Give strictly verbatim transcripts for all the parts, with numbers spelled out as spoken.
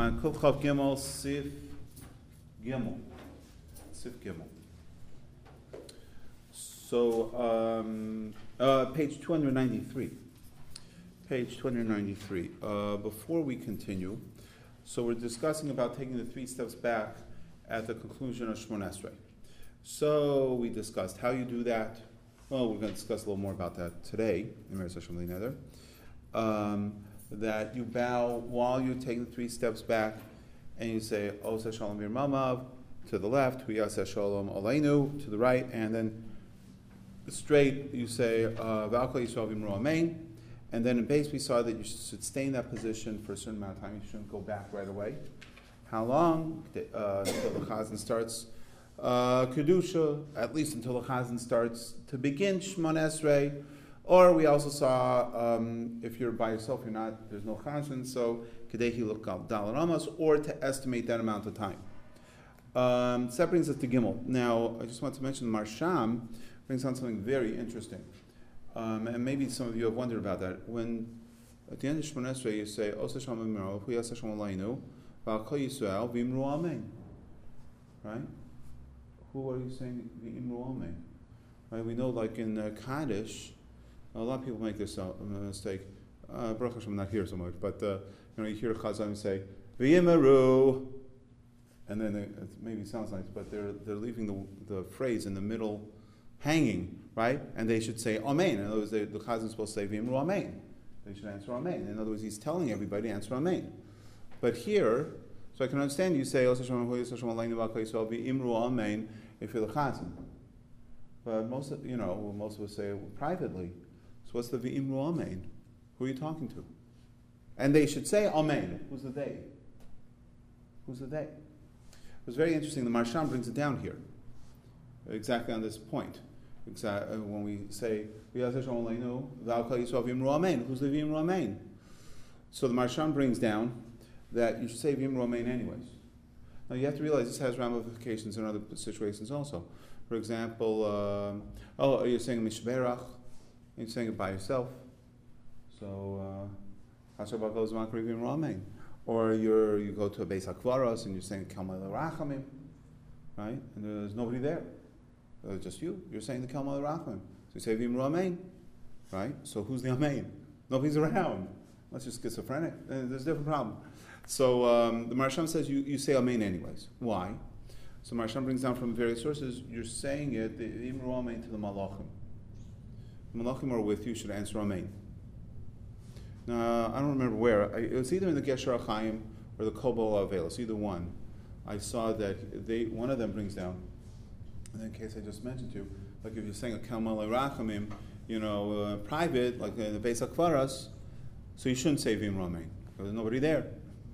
on Kuf Chav Gimel Sif Gimel. Sif Gimel. So, um, uh, page two hundred ninety-three. Page two hundred ninety-three. Uh, before we continue, so we're discussing about taking the three steps back at the conclusion of Shmon Esrei. So we discussed how you do that. Well, we're going to discuss a little more about that today in Meretz Hashem Le'Neder. Um, that you bow while you're taking the three steps back, and you say Oseh Shalom Yirmamav to the left, V'yaseh Shalom Aleinu to the right, and then straight you say V'al Kol Yisrael V'imru Amen. And then in base we saw that you should stay in that position for a certain amount of time. You shouldn't go back right away. How long? Uh, until the Chazan starts uh, Kedusha, at least until the Chazan starts to begin Shmon Esrei. Or we also saw um, if you're by yourself, you're not, there's no Chazan, so Kadehi look up Dalar Amos, or to estimate that amount of time. Um, so that brings us to Gimel. Now, I just want to mention Marsham brings on something very interesting. Um, and maybe some of you have wondered about that. When at the end of Shmon Esrei you say Oseh Shalom Yirmamav, V'yaseh Shalom Aleinu, V'al Kol Yisrael V'imru Amen. Right? Who are you saying V'imru Amen? Right? We know, like in uh, Kaddish, a lot of people make this uh, mistake. Uh, Baruch Hashem, I'm not here so much, but uh, you know, you hear Chazan say V'yimeru, and then it, it maybe sounds nice, but they're they're leaving the the phrase in the middle hanging, right? And they should say Amen. In other words, they, the Chazan is supposed to say V'imru Amen. They should answer Amen. In other words, he's telling everybody answer Amen. But here, so I can understand you say Oseh Shalom V'imru Amen if you're the Chazan. But most of, you know, most of us say it privately. So what's the V'imru Amen? Who are you talking to? And they should say Amen. Who's the they? Who's the they? It was very interesting. The Marsham brings it down here, exactly on this point. Exactly when we say V'yaseh Shalom Aleinu, V'al Kol Yisrael V'imru Amen. Who's the V'imru Amen? So the Marsham brings down that you should say V'imru Amen anyways. Now you have to realize this has ramifications in other situations also. For example, um, oh, you're saying Mishberach, you're saying it by yourself. So, Hashabah goes V'imru Amen. Or you're, you go to a Beis HaKvaros and you're saying Kalmei L'Rachamim, right? And there's nobody there. Uh, just you. You're saying the Kalmei L'Rachamim. So you say V'imru Amen, right? So who's the Amen? Nobody's around. Unless you're schizophrenic. Uh, there's a different problem. So um, the Marsham says you, you say Amen anyways. Why? So Marsham brings down from various sources, you're saying it, the V'imru Amen to the Malachim. The Malachim are with you, should answer Amen. Now, I don't remember where. I, it was either in the Gesher HaChaim or the Kobol Avelos, either one. I saw that they one of them brings down, in the case I just mentioned to you, like if you're saying a Kalmei L'Rachamim, you know, uh, private, like in the Beis HaKvaros, so you shouldn't say V'imru Amen, because there's nobody there.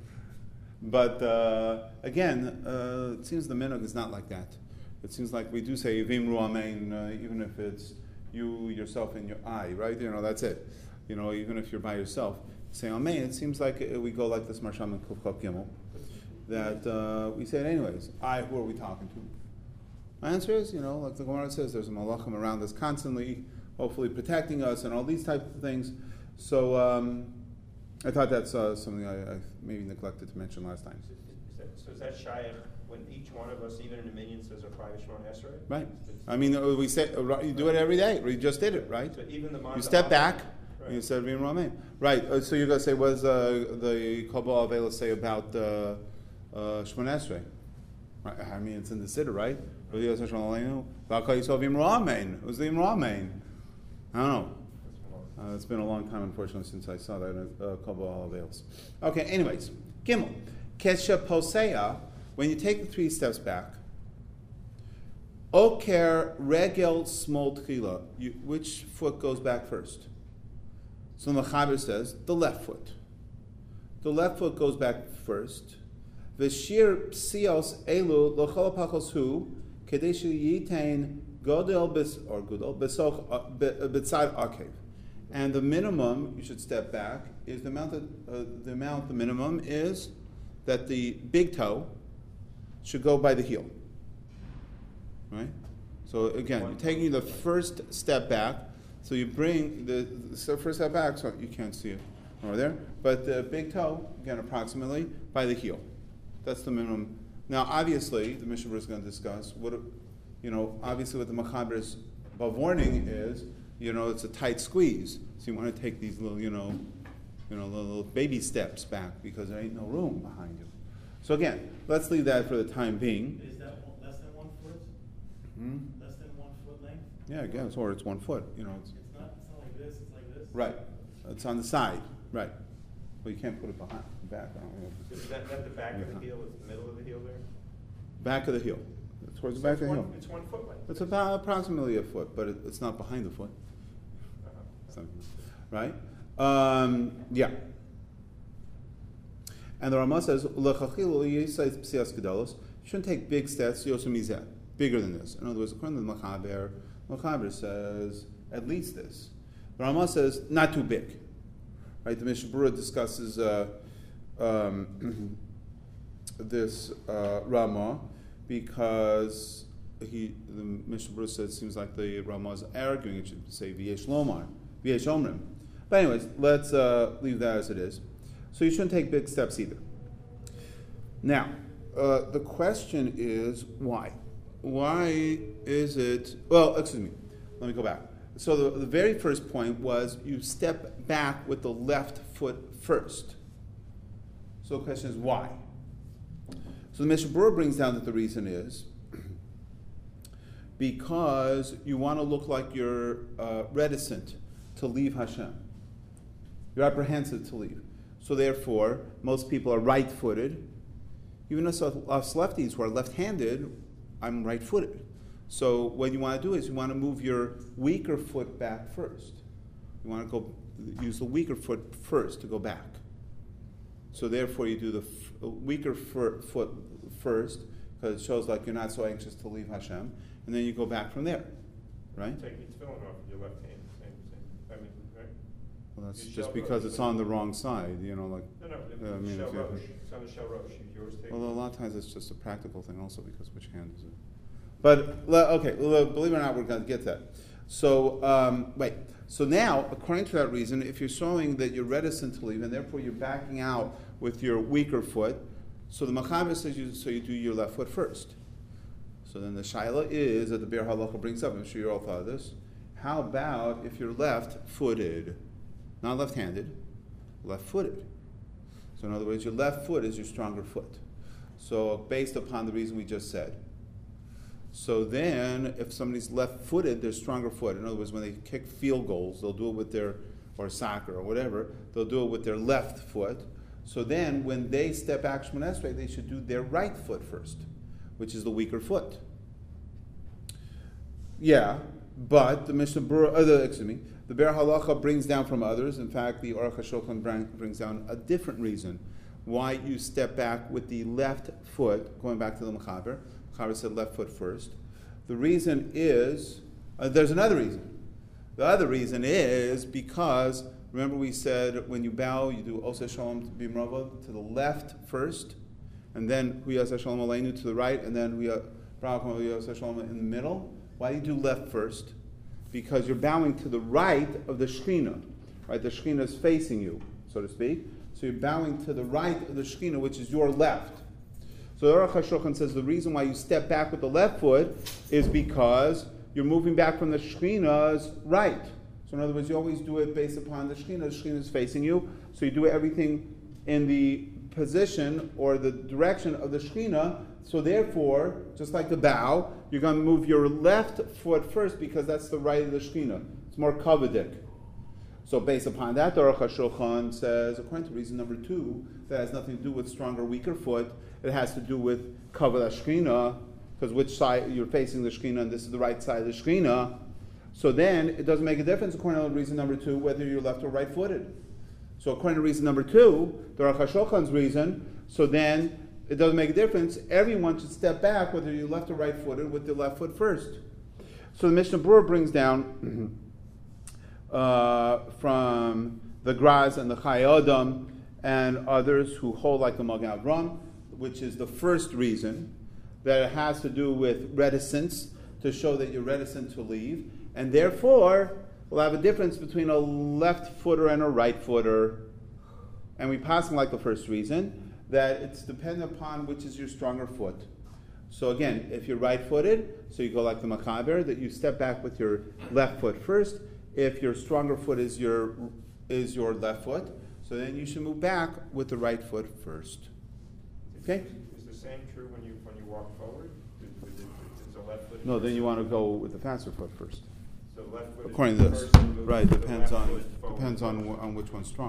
But uh, again, uh, it seems the minhag is not like that. It seems like we do say V'imru Amen, uh, even if it's you, yourself, and your eye, right? You know, that's it. You know, even if you're by yourself, say Amen. It seems like we go like this, Marsham and Kuf Chav Gimel, that uh, we say it anyways. I, who are we talking to? My answer is, you know, like the Gemara says, there's a malachim around us constantly, hopefully protecting us, and all these types of things. So um, I thought that's uh, something I, I maybe neglected to mention last time. Is that, so is that shaykh when each one of us, even in a million, says a private Shmon Esrei? Right. I mean, we say you do it every day. We just did it, right? So even the you step back. Right. You said V'imru Amen. Right, uh, so you're going to say, what does uh, the Kobol Avelos say about uh, uh, Shmon Esrei? Right. I mean, it's in the Siddur, right? V'yaseh Shalom Aleinu, V'al Kol Yisrael V'imru Amen. Who's the V'imru Amen? I don't know. Uh, it's been a long time, unfortunately, since I saw that in uh, Kobol Avelos. Okay, anyways, Gimel. Kesha Posea, when you take the three steps back, Oker Regel Smol Tchila, which foot goes back first? So the Mechaber says, the left foot. The left foot goes back first. V'shir psios elu l'chol hapachos hu kedei sheyitain godel bes or godel besoch betzad akev. And the minimum you should step back is the amount that uh, the amount the minimum is that the big toe should go by the heel. Right. So again, you're taking the first step back. So you bring the, the first step back, so you can't see it. over there. But the big toe, again, approximately by the heel. That's the minimum. Now, obviously, the Mishnah Berurah is going to discuss what, you know, obviously what the Mechaber's warning is, you know, it's a tight squeeze. So you want to take these little, you know, you know, little, little baby steps back because there ain't no room behind you. So again, let's leave that for the time being. Is that one, less than one foot? Hmm? Less than one foot length? Yeah, I guess, or it's one foot. You know, it's, It's not, it's not like this, it's like this? right. It's on the side, right. Well, you can't put it behind, back. I don't know. Is that, that the back of the heel, it's the middle of the heel there? Back of the heel. Towards the So back it's of the one- heel. It's one foot length. It's about approximately a foot, but it, it's not behind the foot. Uh-huh. So, right? Um, yeah. And the Ramah says, you shouldn't take big steps, bigger than this. In other words, according to the Mechaber, Mechaber says at least this. The Ramah says not too big. Right? The Mishnah Berurah discusses uh, um, this uh, Ramah because he, the Mishnah Berurah says it seems like the Ramah is arguing. It should say v'yesh lomar, v'yesh omrim. But anyways, let's uh, leave that as it is. So you shouldn't take big steps either. Now, uh, the question is why? Why is it, well, excuse me, let me go back. So the, the very first point was you step back with the left foot first. So the question is why? So the Mishnah Berurah brings down that the reason is because you want to look like you're uh, reticent to leave Hashem. You're apprehensive to leave. So therefore, most people are right-footed. Even us, us lefties who are left-handed, I'm right-footed. So what you want to do is you want to move your weaker foot back first. You want to go use the weaker foot first to go back. So therefore, you do the f- weaker f- foot first because it shows like you're not so anxious to leave Hashem, and then you go back from there, right? Take your tefillin off with your left hand, same, same, I mean, right? Well, that's You just shall because rosh. it's on the wrong side, you know, like. No, no, Yeah, I the mean, shell if you- rosh, it's on the shell rosh, yours take. Although a lot of times it's just a practical thing also because which hand is it? But, le- okay, le- believe it or not, we're going to get to that. So, um, wait. So now, according to that reason, if you're showing that you're reticent to leave and therefore you're backing out with your weaker foot, so the Mechaber says you, so you do your left foot first. So then the shaila is that the Be'er Halacha brings up, I'm sure you all thought of this, how about if you're left-footed, not left-handed, left-footed? So in other words, your left foot is your stronger foot. So based upon the reason we just said. So then, if somebody's left-footed, they're stronger foot. In other words, when they kick field goals, they'll do it with their, or soccer or whatever, they'll do it with their left foot. So then, when they step back Shmoneh Esrei, they should do their right foot first, which is the weaker foot. Yeah, but the Mishnah Berurah, uh, the, excuse me, the Be'er Halacha brings down from others. In fact, the Aruch HaShulchan brings down a different reason why you step back with the left foot, going back to the Mechaber. Mechaber said left foot first. The reason is, uh, there's another reason. The other reason is because, remember we said when you bow, you do Oseh Shalom Bimrava to the left first, and then Hu Yaseh Shalom Aleinu to the right, and then Hu Yaseh Shalom in the middle. Why do you do left first? Because you're bowing to the right of the Shekhinah, right? The Shekhinah is facing you, so to speak. So you're bowing to the right of the Shekhinah, which is your left. So the Aruch HaShulchan says the reason why you step back with the left foot is because you're moving back from the Shekhinah's right. So in other words, you always do it based upon the Shekhinah. The Shekhinah is facing you, so you do everything in the position or the direction of the Shekhinah. So therefore, just like the bow, you're going to move your left foot first because that's the right of the Shekhinah. It's more kavadik. So based upon that, the Aruch HaShulchan says, according to reason number two, that has nothing to do with stronger, weaker foot. It has to do with kavod Shekhinah, because which side you're facing the Shekhinah, and this is the right side of the Shekhinah. So then it doesn't make a difference, according to reason number two, whether you're left or right-footed. So according to reason number two, the Aruch HaShulchan's reason, so then it doesn't make a difference. Everyone should step back, whether you're left or right-footed, with the left foot first. So the Mishnah Berurah brings down uh, from the Graz and the Chai Adam and others who hold like the Magen Avraham, which is the first reason, that it has to do with reticence, to show that you're reticent to leave, and therefore we'll have a difference between a left footer and a right footer. and we pass like the first reason, that it's dependent upon which is your stronger foot. So again, if you're right-footed, so you go like the Machaber, that you step back with your left foot first. If your stronger foot is your is your left foot, so then you should move back with the right foot first. Okay? Is the same true when you, when you walk forward? Is, is, is the left foot? No, then you want to go with the faster foot first. So left foot is According to this, first and move right? the Depends left on foot forward. depends on wh- on which one's stronger.